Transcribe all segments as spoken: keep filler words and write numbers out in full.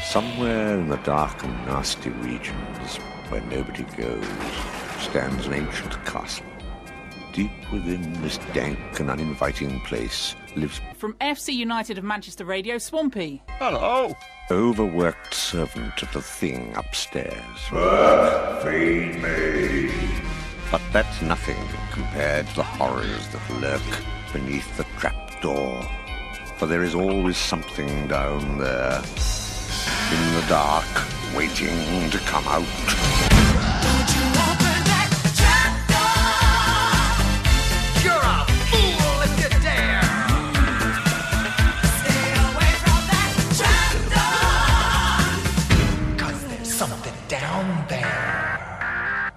Somewhere in the dark and nasty regions where nobody goes stands an ancient castle. Deep within this dank and uninviting place lives... From F C United of Manchester Radio, Swampy. Hello. Overworked servant of the thing upstairs. Work, feed me. But that's nothing compared to the horrors that lurk beneath the trapdoor. For there is always something down there, in the dark, waiting to come out. Don't you open that trapdoor? You're a fool if you dare. Stay away from that trapdoor, 'cause there's something down there.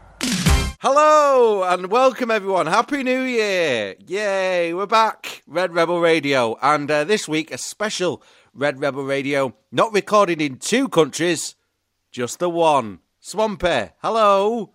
Hello and welcome everyone. Happy New Year. Yay, we're back. Red Rebel Radio. And uh, this week a special Red Rebel Radio, not recorded in two countries, just the one. Swampy, hello.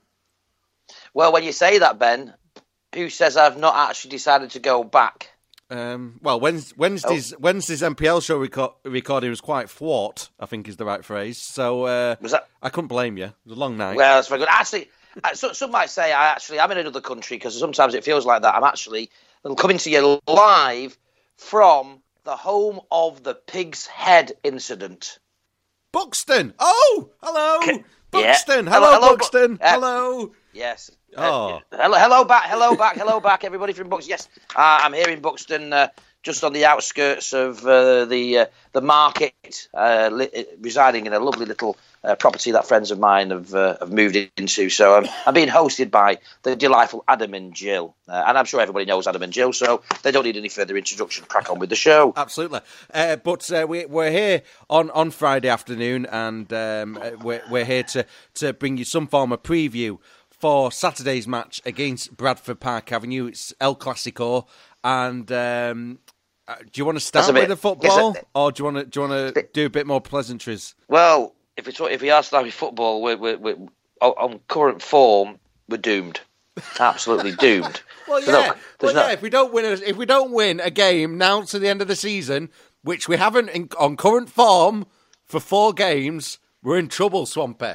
Well, when you say that, Ben, who says I've not actually decided to go back? Um, well, Wednesday's, Wednesday's, oh. Wednesday's M P L show reco- recording was quite thwart, I think is the right phrase. So uh, was that? I couldn't blame you. It was a long night. Well, that's very good. Actually, so, some might say I actually I'm in another country because sometimes it feels like that. I'm actually I'm coming to you live from the home of the Pig's Head incident. Buxton! Oh! Hello! C- Buxton! Yeah. Hello, hello, hello, Buxton! Bu- uh, hello! Yes. Oh. Uh, hello, hello back, hello back, hello back, everybody from Buxton. Yes, uh, I'm here in Buxton, uh, just on the outskirts of uh, the uh, the market, uh, li- residing in a lovely little uh, property that friends of mine have uh, have moved into. So um, I'm being hosted by the delightful Adam and Jill, uh, and I'm sure everybody knows Adam and Jill, so they don't need any further introduction. Crack on with the show. Absolutely, uh, but uh, we, we're here on, on Friday afternoon, and um, we're we're here to to bring you some form of preview for Saturday's match against Bradford Park Avenue. It's El Clasico, and um, uh, do you want to start bit, with the football, it, or do you want to do you want to do a bit more pleasantries? Well, if it's if we are starting with football, we're, we're, we're on current form, we're doomed, absolutely doomed. Well, so yeah, look, well, no... yeah. If we don't win, a, if we don't win a game now to the end of the season, which we haven't in, on current form for four games, we're in trouble, Swampy.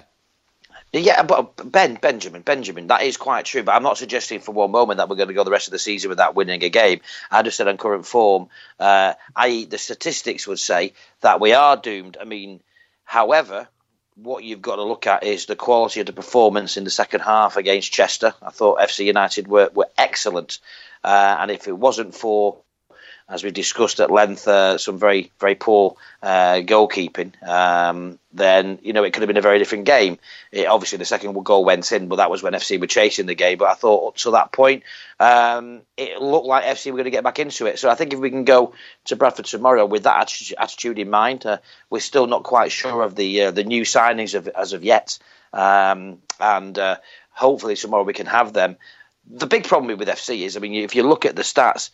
Yeah, but Ben, Benjamin, Benjamin, that is quite true. But I'm not suggesting for one moment that we're going to go the rest of the season without winning a game. I just said on current form, uh, that is the statistics would say that we are doomed. I mean, however, what you've got to look at is the quality of the performance in the second half against Chester. I thought F C United were, were excellent. Uh, and if it wasn't for, as we discussed at length, uh, some very, very poor uh, goalkeeping, um, then, you know, it could have been a very different game. It, obviously, the second goal went in, but that was when F C were chasing the game. But I thought up to that point, um, it looked like F C were going to get back into it. So I think if we can go to Bradford tomorrow with that atti- attitude in mind, uh, we're still not quite sure of the uh, the new signings of, as of yet. Um, and uh, hopefully tomorrow we can have them. The big problem with F C is, I mean, if you look at the stats,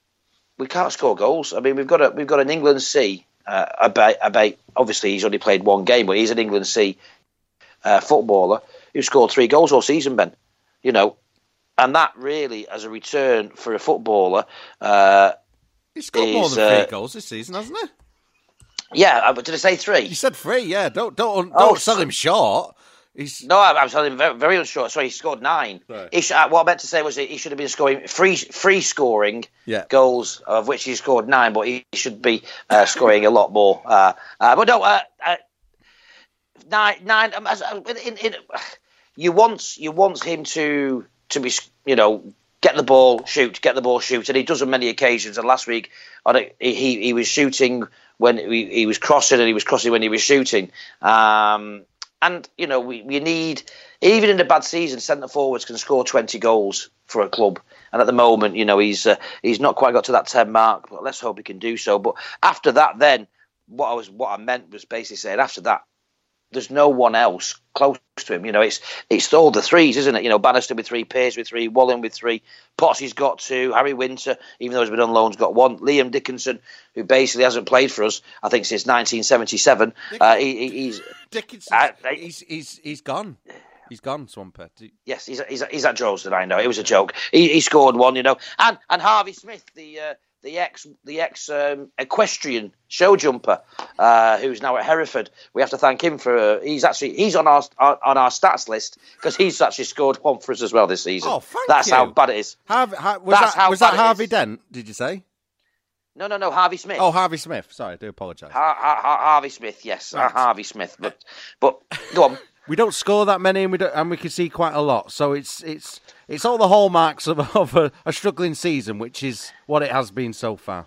we can't score goals. I mean, we've got a we've got an England C. Uh, about about obviously he's only played one game, but he's an England C. Uh, footballer who scored three goals all season, Ben. You know, and that really, as a return for a footballer, uh, he's scored is, more than three uh, goals this season, hasn't he? Yeah, but did I say three? You said three. Yeah, don't don't don't Oh, sell him short. He's... No, I, I was telling him very, very unsure. Sorry, he scored nine. Right. He sh- uh, what I meant to say was he should have been scoring free free scoring yeah. goals, of which he scored nine, but he should be uh, scoring a lot more. Uh, uh, but no, uh, uh, nine nine. Um, as, uh, in, in, you want you want him to to be, you know, get the ball, shoot, get the ball, shoot, and he does on many occasions. And last week, on a, he he was shooting when he, he was crossing, and he was crossing when he was shooting. Um, And, you know, we, we need, even in a bad season, centre-forwards can score twenty goals for a club. And at the moment, you know, he's uh, he's not quite got to that ten mark, but let's hope he can do so. But after that, then, what I was what I meant was basically saying after that, there's no one else close to him. You know, it's it's all the threes, isn't it? You know, Bannister with three, Pearce with three, Wallen with three, Potsy's got two, Harry Winter, even though he's been on loan, has got one, Liam Dickinson, who basically hasn't played for us, I think, since nineteen seventy-seven. Uh, he, he's Dickinson, I, I, he's he's he's gone. He's gone, Swampy. Yes, he's he's he's at Droylsden. I know it was a joke. He he scored one, you know, and and Harvey Smith, the uh, the ex the ex um, equestrian show jumper, uh, who's now at Hereford. We have to thank him for. Uh, he's actually he's on our, our on our stats list because he's actually scored one for us as well this season. Oh, thank That's you. how bad it is. Harvey, ha, was That's that, how was bad that it Harvey is. Dent? Did you say? No, no, no. Harvey Smith. Oh, Harvey Smith. Sorry, I do apologise. Har- Har- Harvey Smith. Yes, Right. uh, Harvey Smith. But but go on. We don't score that many, and we don't, and we can see quite a lot. So it's it's it's all the hallmarks of, of a, a struggling season, which is what it has been so far.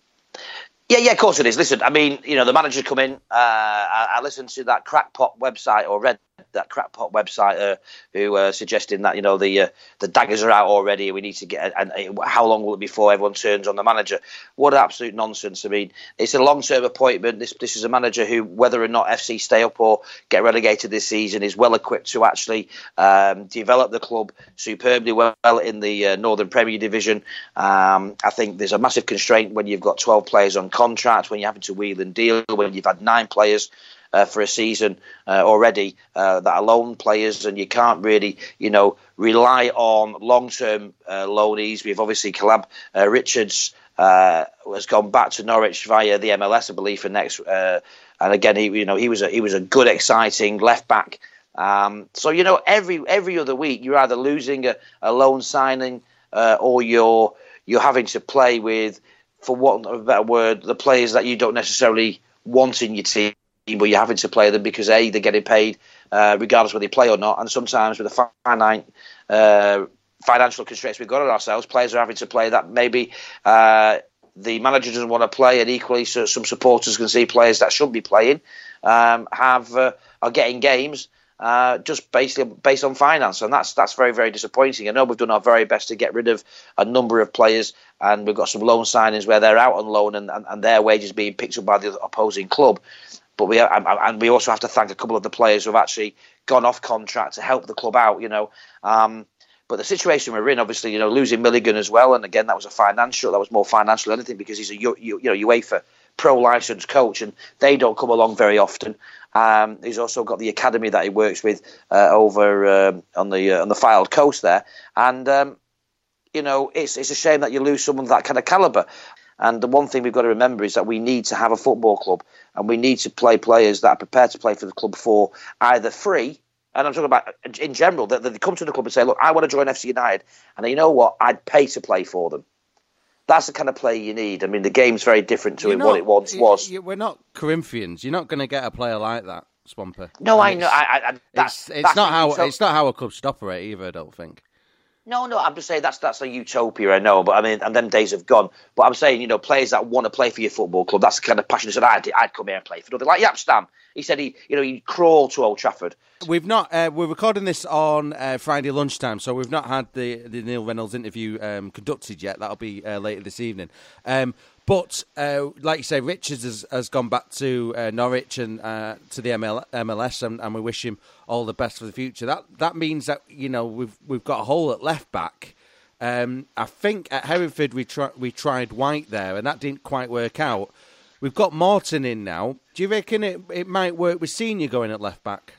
Yeah, yeah, of course it is. Listen, I mean, you know, the manager come in. Uh, I, I listened to that Crackpot website, or read that Crackpot website, uh, who uh, suggesting that you know the uh, the daggers are out already. We need to get. And uh, how long will it be before everyone turns on the manager? What absolute nonsense! I mean, it's a long term appointment. This this is a manager who, whether or not F C stay up or get relegated this season, is well equipped to actually um, develop the club superbly well in the uh, Northern Premier Division. Um, I think there's a massive constraint when you've got twelve players on contract, when you're having to wheel and deal, when you've had nine players uh, for a season uh, already uh, that are loan players, and you can't really, you know, rely on long-term uh, loanees. We've obviously Calab uh, Richards uh, has gone back to Norwich via the M L S, I believe, for next. Uh, and again, he, you know, he was a he was a good, exciting left back. Um, so you know, every every other week you're either losing a, a loan signing uh, or you're you're having to play with, for want of a better word, the players that you don't necessarily want in your team, but you're having to play them because A, they're getting paid uh, regardless whether they play or not, and sometimes with the finite uh, financial constraints we've got on ourselves, players are having to play that maybe uh, the manager doesn't want to play, and equally so some supporters can see players that should be playing um, have uh, are getting games uh, just basically based on finance, and that's that's very, very disappointing. I know we've done our very best to get rid of a number of players, and we've got some loan signings where they're out on loan and, and, and their wages being picked up by the opposing club. But we and we also have to thank a couple of the players who have actually gone off contract to help the club out, you know. Um, but the situation we're in, obviously, you know, losing Milligan as well, and again that was a financial, that was more financial than anything because he's a you, you know UEFA pro licensed coach, and they don't come along very often. Um, he's also got the academy that he works with uh, over uh, on the uh, on the Fylde coast there, and um, you know it's it's a shame that you lose someone of that kind of calibre. And the one thing we've got to remember is that we need to have a football club, and we need to play players that are prepared to play for the club for either free, and I'm talking about in general, that they come to the club and say, look, I want to join F C United, and you know what, I'd pay to play for them. That's the kind of play you need. I mean, the game's very different to not, what it once was. You, we're not Corinthians. You're not going to get a player like that, Swamper. No, and I know. I, I, that's, it's it's that's not how so, it's not how a club should operate either. I don't think. No, no, I'm just saying that's that's a utopia, I know, but I mean, and them days have gone. But I'm saying, you know, players that want to play for your football club, that's the kind of passion. He said, I'd, I'd come here and play for nothing. Like Yapstam, he said he, you know, he'd crawl to Old Trafford. We've not. Uh, we're recording this on uh, Friday lunchtime, so we've not had the, the Neil Reynolds interview um, conducted yet. That'll be uh, later this evening. Um, but uh, like you say, Richards has, has gone back to uh, Norwich and uh, to the M L, M L S, and, and we wish him all the best for the future. That that means that you know we've we've got a hole at left back. Um, I think at Hereford we try, we tried White there, and that didn't quite work out. We've got Morton in now. Do you reckon it it might work with Senior going at left back?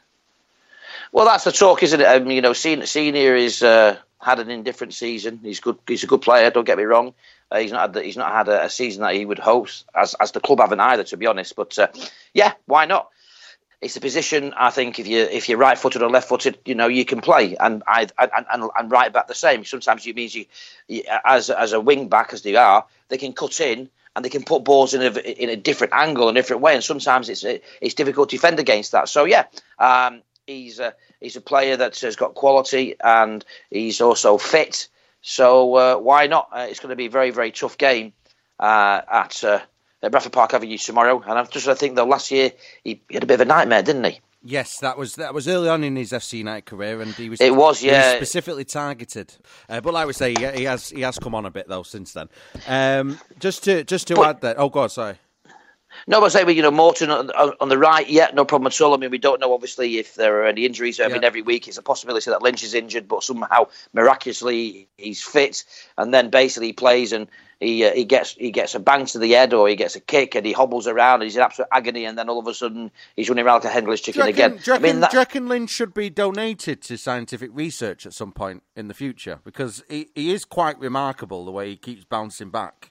Well, that's the talk, isn't it? Um, you know, Senior, Senior is uh, had an indifferent season. He's good. He's a good player. Don't get me wrong. Uh, he's not had the, he's not had a, a season that he would hope, as as the club haven't either, to be honest. But uh, yeah, why not? It's a position. I think if you if you're right footed or left footed, you know you can play, and I and, and and right back the same. Sometimes it means you, you as as a wing back as they are, they can cut in and they can put balls in a in a different angle and different way. And sometimes it's it's difficult to defend against that. So yeah. Um, He's a, he's a player that has got quality, and he's also fit. So uh, why not? Uh, it's going to be a very, very tough game uh, at, uh, at Bradford Park Avenue tomorrow. And I just I think that last year he, he had a bit of a nightmare, didn't he? Yes, that was that was early on in his F C United career, and he was it was he yeah was specifically targeted. Uh, but like we say, he, he has he has come on a bit though since then. Um, just to just to but, add that. Oh God, sorry. No, but I say, you know, Morton on, on the right, yeah, no problem at all. I mean, we don't know, obviously, if there are any injuries. I yeah. mean, every week it's a possibility that Lynch is injured, but somehow, miraculously, he's fit, and then basically he plays and he uh, he gets he gets a bang to the head or he gets a kick and he hobbles around and he's in absolute agony, and then all of a sudden he's running around like a headless chicken do you reckon, again. Do you, reckon, I mean, that... do you reckon Lynch should be donated to scientific research at some point in the future? Because he, he is quite remarkable the way he keeps bouncing back.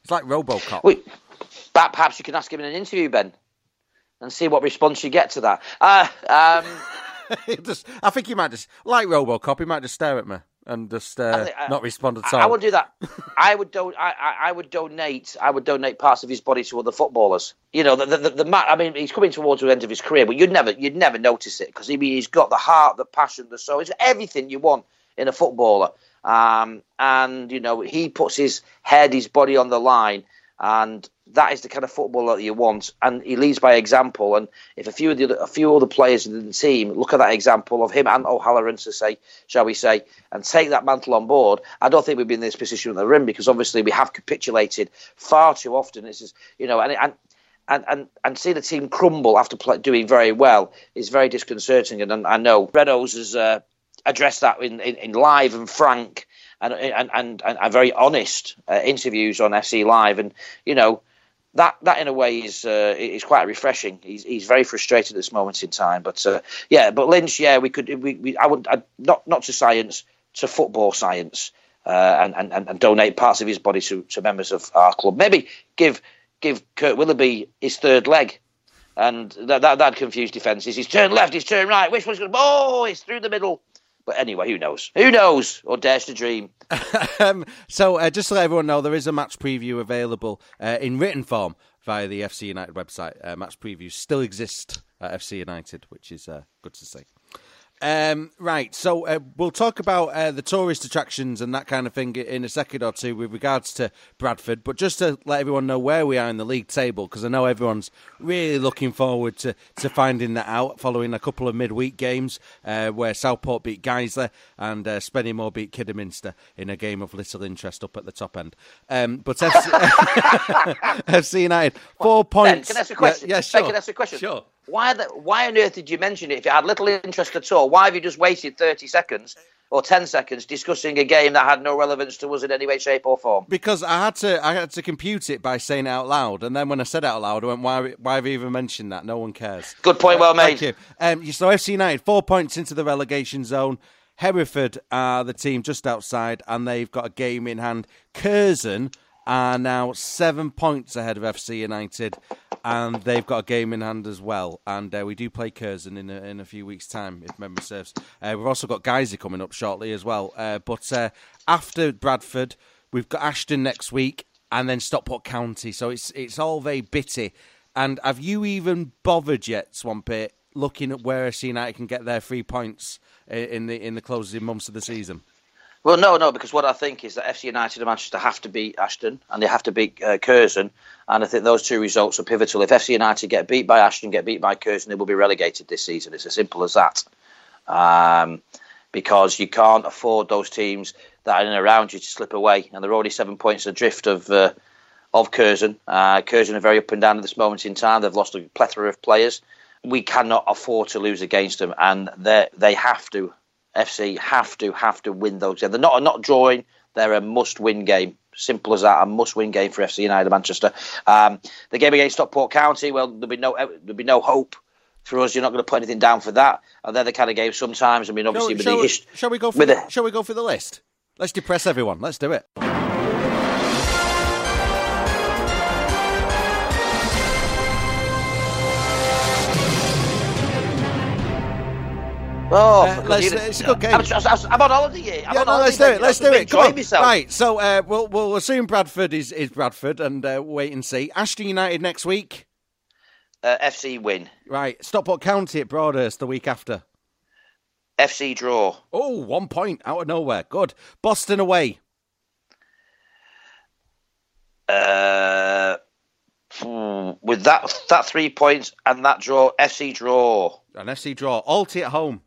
It's like RoboCop. We, perhaps you can ask him in an interview, Ben, and see what response you get to that. Uh, um, just, I think he might just, like RoboCop, he might just stare at me and just uh, think, uh, not respond at all. I, I would do that. I would do. I, I, I would donate. I would donate parts of his body to other footballers. You know, the the, the, the ma- I mean, he's coming towards the end of his career, but you'd never you'd never notice it because he, he's got the heart, the passion, the soul. It's everything you want in a footballer. Um, and you know, he puts his head, his body on the line. And that is the kind of footballer that you want, and he leads by example. And if a few of the a few other players in the team look at that example of him and O'Halloran, to say, shall we say, and take that mantle on board, I don't think we'd be in this position at the rim because obviously we have capitulated far too often. This is, you know, and and and and, and see the team crumble after play, doing very well is very disconcerting. And, and I know Reynolds has uh, addressed that in, in, in live and frank. And, and and and very honest uh, interviews on F C Live, and you know that that in a way is uh, is quite refreshing. He's he's very frustrated at this moment in time, but uh, yeah, but Lynch, yeah, we could we, we I would I'd, not not to science, to football science, uh, and, and and donate parts of his body to, to members of our club. Maybe give give Kurt Willoughby his third leg, and that that that'd confuse defences. He's turned left, he's turned right. Which one's going? Oh, it's through the middle. But anyway, who knows? Who knows? Or dares to dream? um, so, uh, just to let everyone know, there is a match preview available uh, in written form via the F C United website. Uh, match previews still exist at F C United, which is uh, good to see. Um, right, so uh, we'll talk about uh, the tourist attractions and that kind of thing in a second or two with regards to Bradford, but just to let everyone know where we are in the league table, because I know everyone's really looking forward to, to finding that out following a couple of midweek games uh, where Southport beat Guiseley and uh, Spennymoor beat Kidderminster in a game of little interest up at the top end. Um, but F C, F C United, four points. Ben, can I ask a question? Yeah, yeah sure. Ben, can I ask a question? Sure. Why, the, why on earth did you mention it if you had little interest at all? Why have you just wasted thirty seconds or ten seconds discussing a game that had no relevance to us in any way, shape or form? Because I had to I had to compute it by saying it out loud, and then when I said it out loud, I went, why, why have you even mentioned that? No one cares. Good point, well Thank made. you. Um, so F C United, four points into the relegation zone. Hereford are the team just outside, and they've got a game in hand. Curzon are now seven points ahead of F C United, and they've got a game in hand as well. And uh, we do play Curzon in a, in a few weeks' time, if memory serves. Uh, we've also got Guiseley coming up shortly as well. Uh, but uh, after Bradford, we've got Ashton next week, and then Stockport County. So it's it's all very bitty. And have you even bothered yet, Swampy, looking at where F C United can get their three points in the in the closing months of the season? Well, no, no, because what I think is that F C United and Manchester have to beat Ashton and they have to beat uh, Curzon, and I think those two results are pivotal. If F C United get beat by Ashton, get beat by Curzon, they will be relegated this season. It's as simple as that. Um, because you can't afford those teams that are in and around you to slip away, and they're already seven points adrift of uh, of Curzon. Uh, Curzon are very up and down at this moment in time. They've lost a plethora of players. We cannot afford to lose against them, and they they have to. F C have to have to win those games. They're not not drawing. They're a must-win game. Simple as that. A must-win game for F C United Manchester. Um, the game against Stockport County. Well, there'll be no there'll be no hope for us. You're not going to put anything down for that. And they're the kind of games sometimes. I mean, obviously, shall, with shall, the we, shall we go for with the, the, shall we go for the list? Let's depress everyone. Let's do it. Oh, uh, let's, it's a good game. I'm, I'm on holiday here. I'm yeah, on no, holiday, let's do it. Let's do it. Come on. Myself. Right, so uh, we'll we'll assume Bradford is, is Bradford and uh, wait and see. Ashton United next week. Uh, F C win. Right, Stockport County at Broadhurst the week after. F C draw. Oh, one point out of nowhere. Good. Boston away. Uh, with that that three points and that draw, F C draw. An F C draw. Alty at home.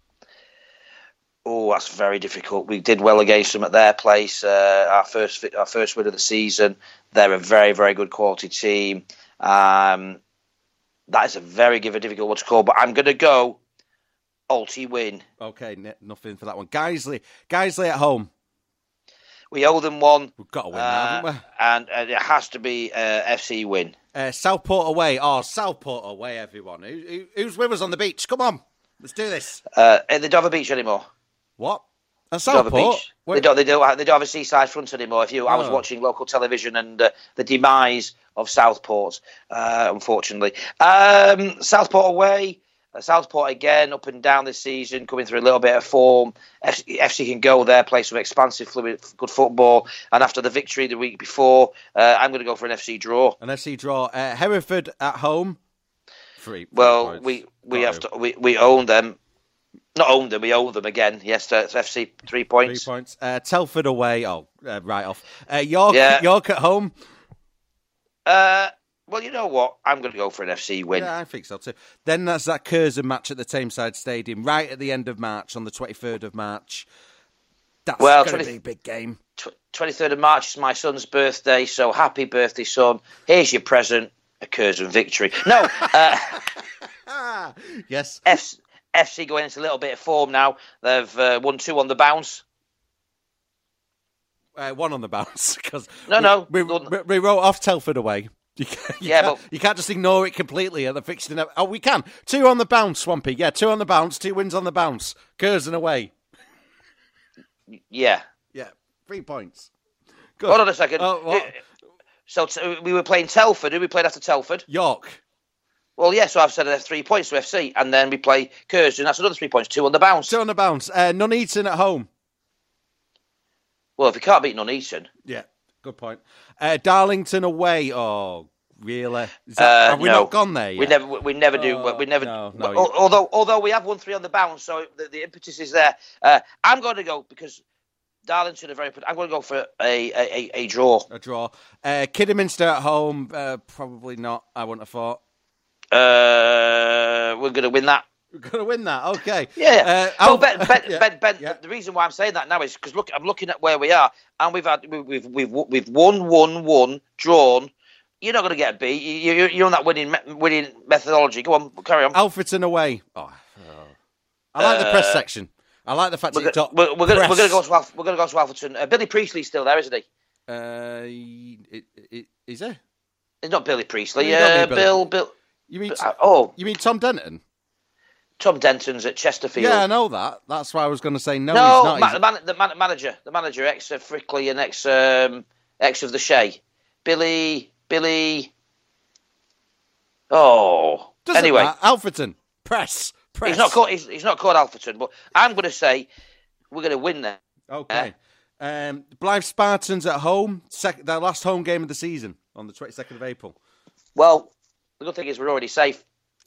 Oh, that's very difficult. We did well against them at their place. Uh, our first our first win of the season. They're a very, very good quality team. Um, that is a very give a difficult one to call, but I'm going to go Alty win. Okay, n- nothing for that one. Guiseley. Guiseley at home. We owe them one. We've got to win uh, now, haven't we? And, and it has to be uh, F C win. Uh, Southport away. Oh, Southport away, everyone. Who, who, who's with us on the beach? Come on. Let's do this. Uh, at the Dover Beach anymore? What? At They don't have a Southport? beach. Where- They don't. They don't. They don't have a seaside front anymore. If you, I was Oh. watching local television and uh, the demise of Southport, uh, unfortunately. Um, Southport away. Uh, Southport again up and down this season, coming through a little bit of form. F C, F C can go there, play some expansive, fluid, good football. And after the victory the week before, uh, I'm going to go for an F C draw. An F C draw. Uh, Hereford at home. Three. three Well, points. we we Got have you. to we, we own them. Not own them, we own them again. Yes, uh, it's F C three points. Three points. Uh, Telford away. Oh, uh, right off. Uh, York. Yeah. York at home. Uh, well, you know what? I'm going to go for an F C win. Yeah, I think so too. Then there's that Curzon match at the Tameside Stadium, right at the end of March, on the twenty-third of March. That's Well, going to twenty be a big game. twenty-third of March is my son's birthday, so happy birthday, son. Here's your present, a Curzon victory. No, uh, Ah, yes. F- FC going into a little bit of form now. They've uh, won two on the bounce. Uh, one on the bounce. Cause No, we, no. We, we, we wrote off Telford away. You can't, you Yeah, can't, but- you can't just ignore it completely. They're fixing it. Oh, we can. Two on the bounce, Swampy. Yeah, two on the bounce, two wins on the bounce. Curzon away. Yeah. Yeah, three points. Good. Hold on a second. Oh, what? So t- we were playing Telford. Who we played after Telford? York. Well, yeah, so I've said uh, three points to F C, and then we play Curzon. That's another three points, two on the bounce. Two on the bounce. Uh, Nuneaton at home. Well, if you can't beat Nuneaton, Yeah, good point. Uh, Darlington away. Oh, really? Is that, uh, have we no. not gone there yet? We never, we never do. Oh, We never. no, no, al- although, although we have won three on the bounce, so the, the impetus is there. Uh, I'm going to go because Darlington are very. I'm going to go for a a, a, a draw. A draw. Uh, Kidderminster at home. Uh, probably not. I wouldn't have thought. Uh, we're going to win that. We're going to win that. Okay. Yeah. Uh, well, Al- Ben, Ben, yeah. Ben, Ben Yeah. the reason why I'm saying that now is because look, I'm looking at where we are, and we've had we- we've we've we've won, won, won, drawn. You're not going to get a B. You, you, you're on that winning me- winning methodology. Go on, carry on. Alfreton away. Oh, oh. I like the press section. I like the fact that We're, you go- talk. we're, we're going press. we're going to go to Alf- we're going to go to Alfreton. Uh, Billy Priestley's still there, isn't he? Uh, i- i- is there? It's not Billy Priestley. You don't Uh, mean Billy. Bill Bill. You mean? Uh, oh, You mean Tom Denton? Tom Denton's at Chesterfield. Yeah, I know that. That's why I was going to say no. no, he's not. ma- He's- the, man, the man, manager, the manager, ex of Frickley and ex um, ex of the Shea, Billy Billy. Oh, Doesn't anyway, matter. Alfreton. Press. Press. he's not called. He's, he's not called Alfreton, but I'm going to say we're going to win there. Okay. Um, Blythe Spartans at home. Sec- their last home game of the season on the twenty-second of April. Well, the good thing is we're already safe.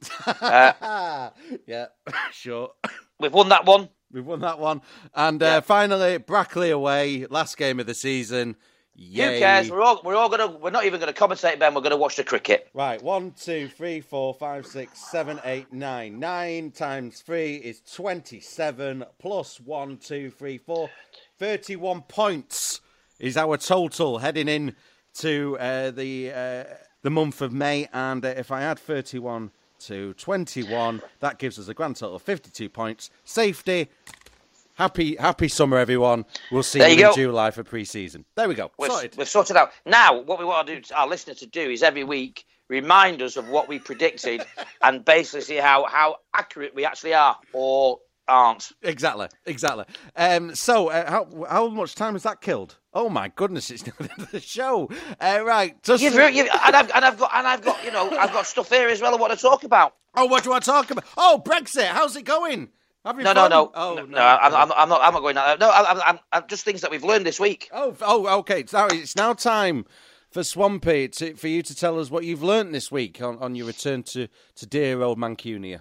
Uh, Yeah, sure. we've won that one. We've won that one. And uh, Yeah. finally, Brackley away. Last game of the season. Yay. Who cares? We're all we're all going to. We're not even going to commentate, Ben. We're going to watch the cricket. Right, one, two, three, four, five, six, seven, eight, nine. Nine times three is twenty-seven, plus one, two, three, four. thirty-one points is our total heading in to uh, the uh, the month of May. And uh, if I add thirty-one to twenty-one, that gives us a grand total of fifty-two points. Safety. Happy happy summer, everyone. We'll see There you, you in go. July for pre-season. There we go. We've Sorted. we've sorted out. Now, what we want to do, to our listeners to do, is every week remind us of what we predicted and basically see how, how accurate we actually are or aren't. Exactly, exactly. Um, so, uh, how how much time has that killed? Oh my goodness, it's near the end of the show. Uh, right, just You've, you've, and, I've, and I've got and I've got you know I've got stuff here as well I want to talk about. oh, what do I talk about? Oh, Brexit. How's it going? Having No, no, fun? no, Oh, no, no. I'm, I'm, I'm not. I'm not going. That. No, I'm, I'm, I'm just things that we've learned this week. Oh, oh, okay. Sorry, it's now time for Swampy to, for you to tell us what you've learnt this week on, on your return to, to dear old Mancunia.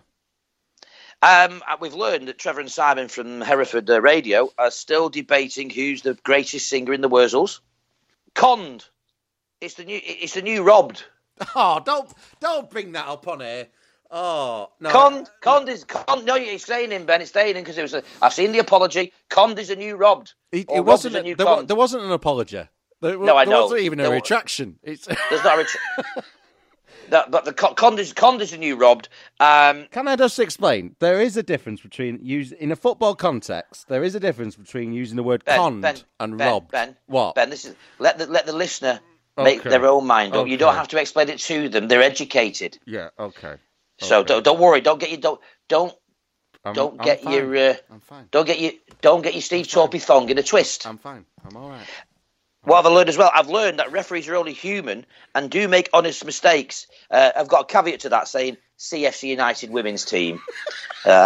Um, we've learned that Trevor and Simon from Hereford uh, Radio are still debating who's the greatest singer in the Wurzels. Conned. It's the new. It's the new Robbed. Oh, don't don't bring that up on here. Oh no. Conned, Conned is Conned. No, it's staying in, Ben. It's staying in because it was. A, I've seen the apology. Conned is a new Robbed. It, Or it Robbed wasn't. is a A, new there, wa- Conned. there wasn't an apology. There, No, I there know. wasn't even a There wa- retraction. It's. There's not a. Ret- that, but the Con- Conned is Conned is a new Robbed. Um, Can I just explain? There is a difference between use in a football context. There is a difference between using the word Ben, conned Ben, and Ben, robbed. Ben, what? Ben, this is let the let the listener make Okay. their own mind up. You don't Okay. have to explain it to them. They're educated. Yeah. Okay. So Okay. don't, don't worry. Don't get you don't don't I'm, don't I'm get fine. your uh, I'm fine. don't get your don't get your Steve Torpy thong in a twist. I'm fine. I'm all right. What have I learned as well? I've learned that referees are only human and do make honest mistakes. Uh, I've got a caveat to that saying C F C United women's team. Uh,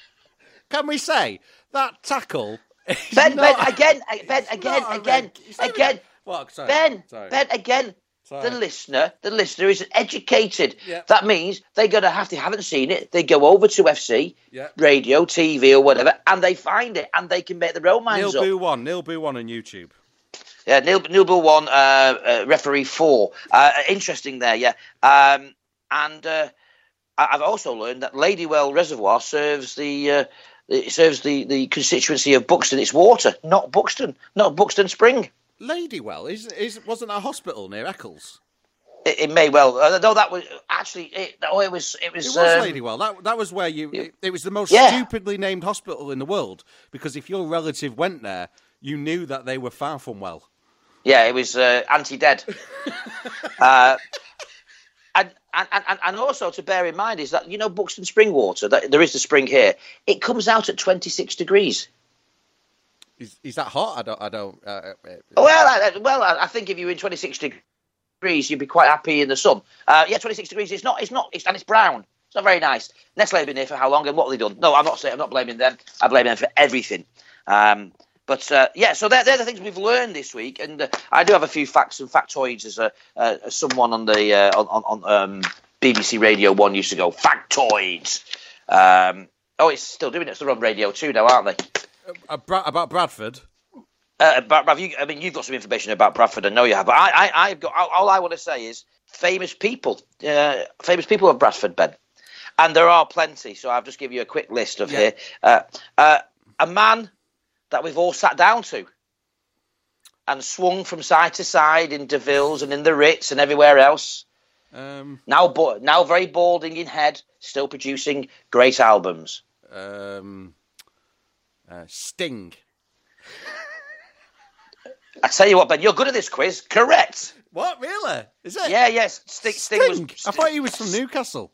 Can we say that tackle? Ben, not, Ben, again, Ben, again, again, again. What? Sorry. Ben, Sorry. Ben, again. Sorry. The listener, the listener is educated. Yep. That means they're going to have to, haven't seen it, they go over to F C, Yep. radio, T V or whatever, and they find it, and they can make their own minds Neil up. Boo one, Neil Boo one on YouTube. Yeah, Neil, Neil Bill one, uh, uh, referee four. Uh, interesting there, yeah. Um, and uh, I- I've also learned that Ladywell Reservoir serves the... Uh, It serves the, the constituency of Buxton. It's water, not Buxton, not Buxton Spring. Ladywell is is wasn't a hospital near Eccles. It, it may well. Uh, no, that was actually. It, no, it was. It was. It was um, Ladywell. That that was where you. It, it was the most Yeah. stupidly named hospital in the world because if your relative went there, you knew that they were far from well. Yeah, it was uh, anti-dead. uh, and, and and and also to bear in mind is that you know Buxton Spring water. That there is the spring here. It comes out at twenty-six degrees. Is is that hot? I don't. I don't. Uh, uh, Well, I, well, I I think if you were in twenty-six degrees, you'd be quite happy in the sun. Uh, yeah, twenty-six degrees. It's not. It's not. It's, and it's brown. It's not very nice. Nestle have been here for how long, and what have they done? No, I'm not saying. I'm not blaming them. I blame them for everything. Um, but uh, yeah, so they're, they're the things we've learned this week, and uh, I do have a few facts and factoids as a uh, as someone on the uh, on on um, B B C Radio One used to go factoids. Um, oh, it's still doing it. It's on Radio Two now, aren't they? uh, Bra- about Bradford. Uh, but have you, I mean, you've got some information about Bradford, I know you have. But I, I, I've got all, all I want to say is famous people, uh, famous people of Bradford, Ben, and there are plenty. So I'll just give you a quick list of Yeah. here. Uh, uh, a man that we've all sat down to and swung from side to side in DeVille's and in the Ritz and everywhere else. Um, Now, bo- now very balding in head, still producing great albums. um, uh, Sting. I tell you what, Ben, you're good at this quiz. Correct. What really? Is it? Yeah, yes. Sting, Sting, Sting. was. I thought he was from Newcastle.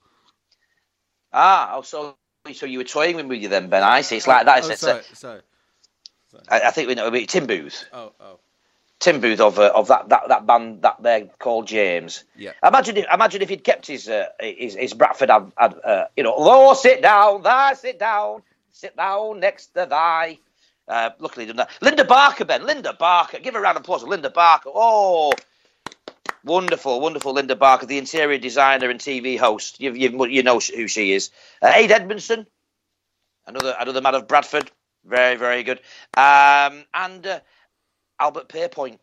Ah, oh, so so you were toying with you then, Ben? I see. It's like that. It's, Oh, it's sorry, a, sorry. I, I think we know Tim Booth. Oh, oh. Tim Booth of uh, of that, that, that band that they're called James. Yeah. Imagine if imagine if he'd kept his uh, his, his Bradford ad, ad, uh, you know, oh sit down, there, sit down, sit down next to thy. Uh, luckily done that. Linda Barker, Ben. Linda Barker. Give her a round of applause for Linda Barker. Oh, wonderful, wonderful Linda Barker, the interior designer and T V host. You you, you know who she is. Uh, Aid Edmondson, another another man of Bradford. Very very good. Um, and uh, Albert Pierpoint.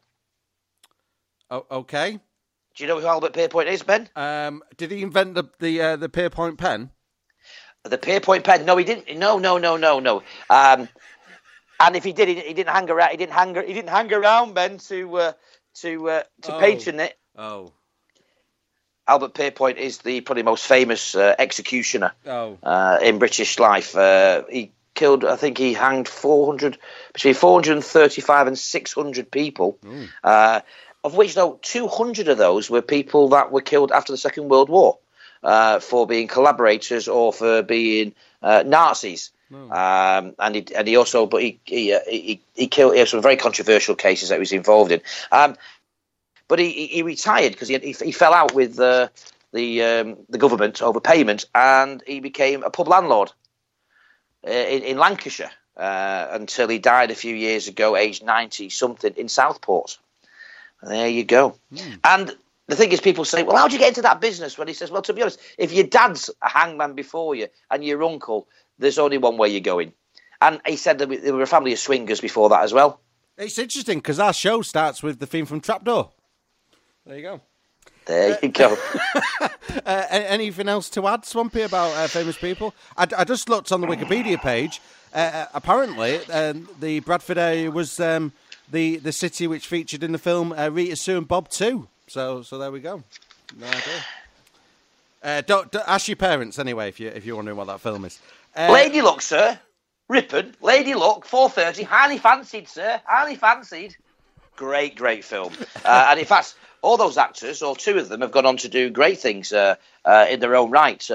Oh, okay. Do you know who Albert Pierpoint is, Ben? Um, did he invent the the uh, the Pierpoint pen? The Pierpoint pen? No, he didn't. No, no, no, no, no. Um, and if he did, he, he didn't hang around. He didn't hang. He didn't hang around, Ben, to uh, to uh, to Oh. patron it. Oh. Albert Pierpoint is the probably most famous uh, executioner Oh. uh, in British life. Uh, he killed, I think, he hanged four hundred between four hundred thirty-five and six hundred people. Uh, of which, though, two hundred of those were people that were killed after the Second World War uh, for being collaborators or for being uh, Nazis. Um, and he and he also, but he he uh, he, he killed. He had some very controversial cases that he was involved in. Um, but he, he, he retired because he, he he fell out with uh, the um, the government over payment, and he became a pub landlord uh, in, in Lancashire uh, until he died a few years ago, aged ninety something, in Southport. There you go. Mm. And the thing is, people say, "Well, how would you get into that business?" When he says, "Well, to be honest, if your dad's a hangman before you and your uncle, there's only one way you're going." And he said that they were a family of swingers before that as well. It's interesting because our show starts with the theme from Trapdoor. There you go. There you go. uh, anything else to add, Swampy, about uh, famous people? I, I just looked on the Wikipedia page. Uh, apparently, um, the Bradford area was um, the the city which featured in the film uh, Rita, Sue and Bob too. So, so there we go. No idea. Uh, don't, don't ask your parents anyway if you if you're wondering what that film is. Uh, Lady Luck, sir. Ripon. Lady Luck. four thirty. Highly fancied, sir. Highly fancied. Great, great film. Uh, and in fact, all those actors, or two of them, have gone on to do great things uh, uh, in their own right. Uh,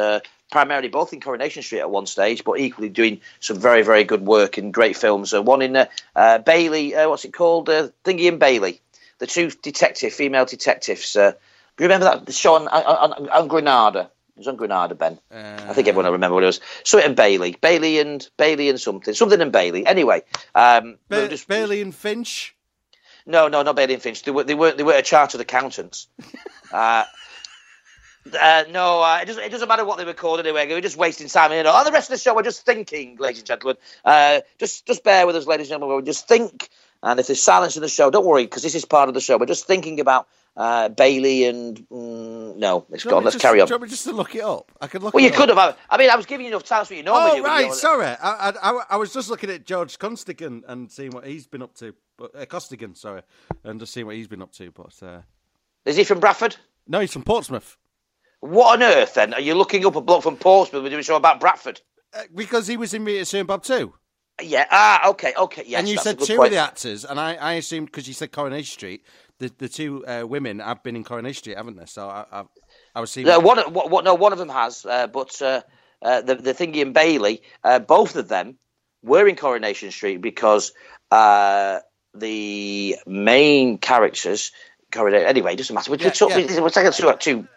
primarily both in Coronation Street at one stage, but equally doing some very, very good work in great films. Uh, one in uh, uh, Bailey, uh, what's it called? Uh, Thingy and Bailey, the two detective, female detectives. Uh, do you remember that the show on, on, on Granada? It was on Granada, Ben. Uh, I think everyone will remember what it was. So and Bailey, Bailey and Bailey and something, something and Bailey. Anyway, um, ba- just, Bailey and Finch. No, no, not Bailey and Finch. They were they were they were a chartered accountants. uh, uh, no, uh, it doesn't. It doesn't matter what they were called anyway. We're just wasting time. You know, on the rest of the show, we're just thinking, ladies and gentlemen. Uh, just just bear with us, ladies and gentlemen. We just think, and if there's silence in the show, don't worry, because this is part of the show. We're just thinking about uh, Bailey and mm, no, it's gone. Let's just, carry on. Do you want me just to look it up? I could look. Well, it you up. could have. I mean, I was giving you enough time for you normally Oh do. right, you know, sorry. I, I, I was just looking at George Costigan and seeing what he's been up to. But uh, Costigan, sorry, and just seeing what he's been up to. But uh... is he from Bradford? No, he's from Portsmouth. What on earth, then? Are you looking up a bloke from Portsmouth and doing a show about Bradford? Uh, because he was in Rita Sue and Bob too. Yeah, ah, okay, okay, yes. And you that's said a good two point. of the actors, and I, I assumed, because you said Coronation Street, the, the two uh, women have been in Coronation Street, haven't they? So I, I, I was seeing... No, one, what, what, no, one of them has, uh, but uh, uh, the, the thingy in Bailey, uh, both of them were in Coronation Street because uh, the main characters... Coronation, anyway, it doesn't matter. We're, Yeah, talk, yeah. we're taking two... two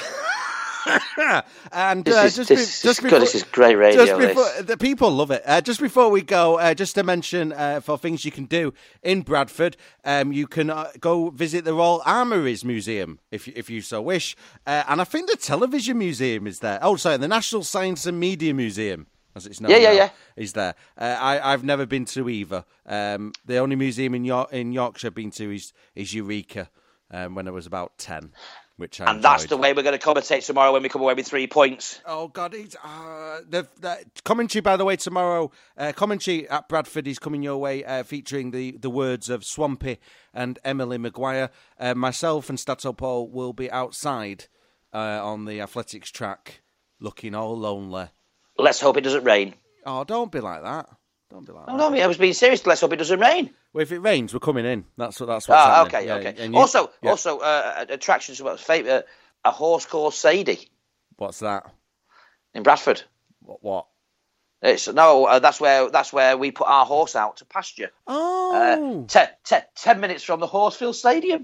and This uh, is- just, this be- is just good, before, this is great radio, Just before, this. the people love it. Uh, just before we go, uh, just to mention uh, for things you can do in Bradford, um, you can uh, go visit the Royal Armouries Museum if you, if you so wish, uh, and I think the Television Museum is there. Oh, sorry, the National Science and Media Museum, as it's known Yeah, yeah, now, yeah. is there. Uh, I, I've never been to either. Um, the only museum in York, in Yorkshire I've been to is is Eureka, um, when I was about ten. Which I and that's enjoyed. the way we're going to commentate tomorrow when we come away with three points. Oh God! It's, uh, the, the commentary, by the way, tomorrow. Uh, commentary at Bradford is coming your way, uh, featuring the, the words of Swampy and Emily Maguire. Uh, myself and Stato Paul will be outside uh, on the athletics track, looking all lonely. Let's hope it doesn't rain. Oh, don't be like that! Don't be like Oh, that. no, I, mean, I was being serious. Let's hope it doesn't rain. Well, if it rains, we're coming in. That's what. That's what's Ah, happening. okay, Yeah, okay. and you- also, yeah. also uh, attractions about uh, a horse called Sadie What's that? in Bradford. What? What? It's no, uh, that's where that's where we put our horse out to pasture. Oh. Uh, te- te- ten minutes from the Horsefield Stadium.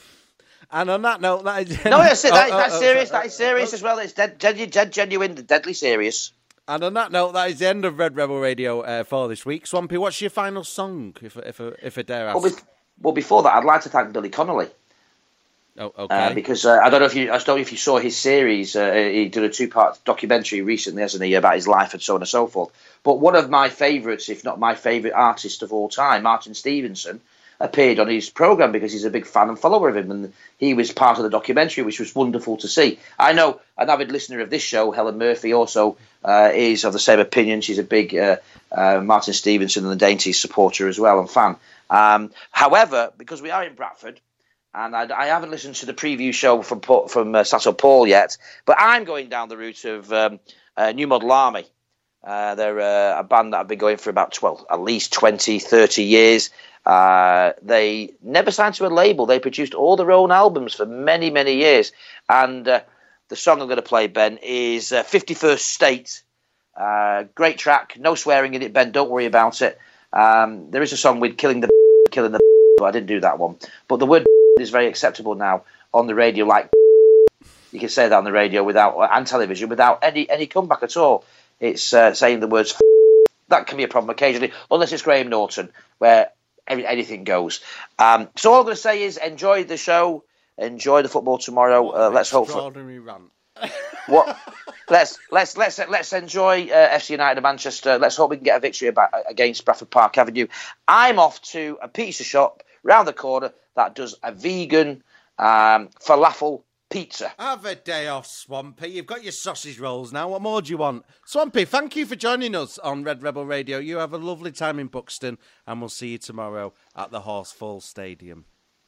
And on that note, that is No, that's it. That, Oh, that's oh, oh, serious. oh, That is serious oh. as well. It's dead, dead, dead genuine, deadly serious. And on that note, that is the end of Red Rebel Radio uh, for this week. Swampy, what's your final song, if if if I dare ask? Well, be- well, before that, I'd like to thank Billy Connolly. Oh, okay. Uh, because uh, I don't know if you, I don't know if you saw his series. Uh, he did a two-part documentary recently, hasn't he, about his life and so on and so forth. But one of my favourites, if not my favourite artist of all time, Martin Stevenson, appeared on his programme because he's a big fan and follower of him, and he was part of the documentary, which was wonderful to see. I know an avid listener of this show, Helen Murphy, also uh, is of the same opinion. She's a big uh, uh, Martin Stevenson and the Dainties supporter as well and fan. Um, however, because we are in Bradford, and I, I haven't listened to the preview show from from uh, Sasso Paul yet, but I'm going down the route of um, uh, New Model Army. Uh, they're uh, a band that have been going for about twelve, at least twenty, thirty years. Uh, they never signed to a label. They produced all their own albums for many, many years. And uh, the song I'm going to play, Ben, is uh, fifty-first State. Uh, great track. No swearing in it, Ben. Don't worry about it. Um, there is a song with Killing the Killing the but I didn't do that one. But the word is very acceptable now on the radio. Like you can say that on the radio without and television without any any comeback at all. It's uh, saying the words that can be a problem occasionally, unless it's Graham Norton, where anything goes. Um, so all I'm going to say is enjoy the show, enjoy the football tomorrow. Uh, let's hope for extraordinary rant. what. Let's let's let's let's enjoy uh, F C United of Manchester. Let's hope we can get a victory about, against Bradford Park Avenue. I'm off to a pizza shop round the corner that does a vegan um, falafel pizza. Have a day off, Swampy. You've got your sausage rolls now. What more do you want? Swampy, thank you for joining us on Red Rebel Radio. You have a lovely time in Buxton, and we'll see you tomorrow at the Horsefall Stadium.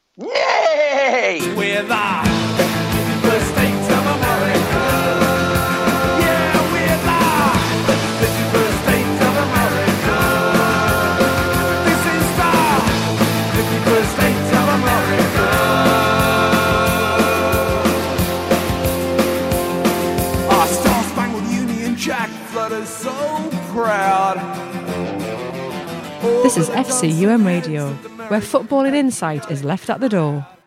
Yay! We're the fifty-first States of America. Yeah, we're the fifty-first States of America. This is the fifty-first States of America. Our star-spangled union C U M Radio, where footballing insight is left at the door.